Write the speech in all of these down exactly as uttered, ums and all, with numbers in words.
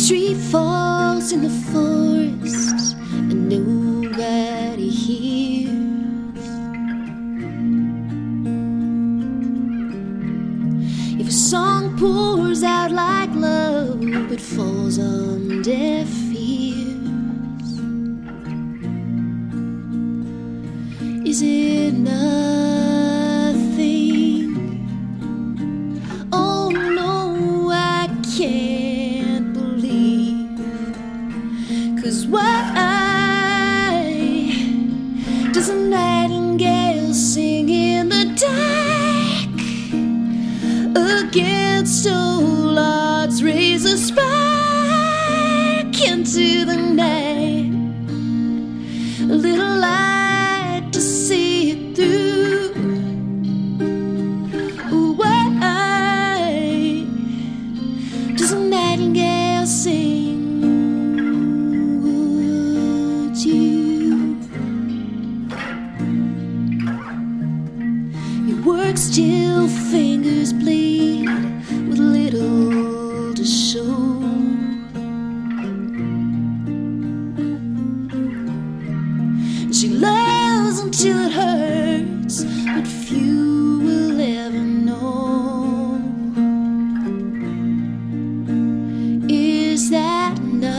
tree falls in the forest and nobody hears. If a song pours out like love but falls on deaf ears, is it nothing? Oh no, I can't believe, 'cause why does a nightingale sing in the dark against all odds, raise a spark into the night, a little light to see it through? Why does a nightingale sing? Would you? He works till fingers bleed with little to show. She loves until it hurts, but few will ever know. Is that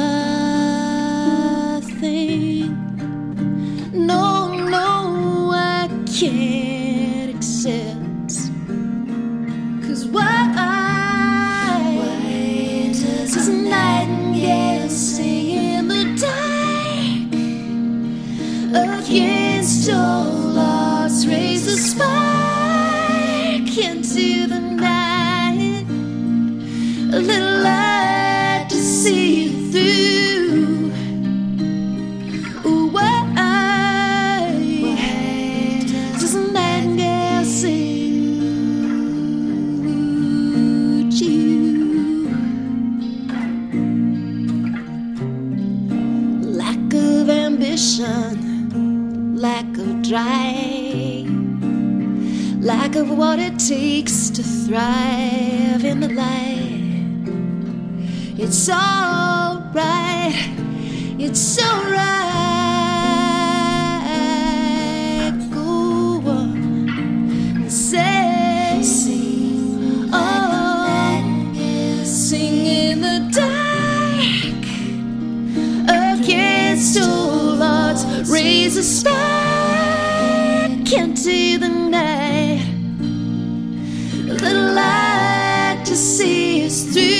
nothing? No, no, I can't accept. 'Cause why, why does a nightingale sing in the dark against all odds, raise a spark into the night, a little light to see through? Why, why does a nightingale sing? Would you? Lack of ambition, lack of drive, lack of what it takes to thrive in the light. It's alright, it's alright. Go on and say, sing, oh, sing in the dark against all odds, raise a spark into the night, a little light to see us through.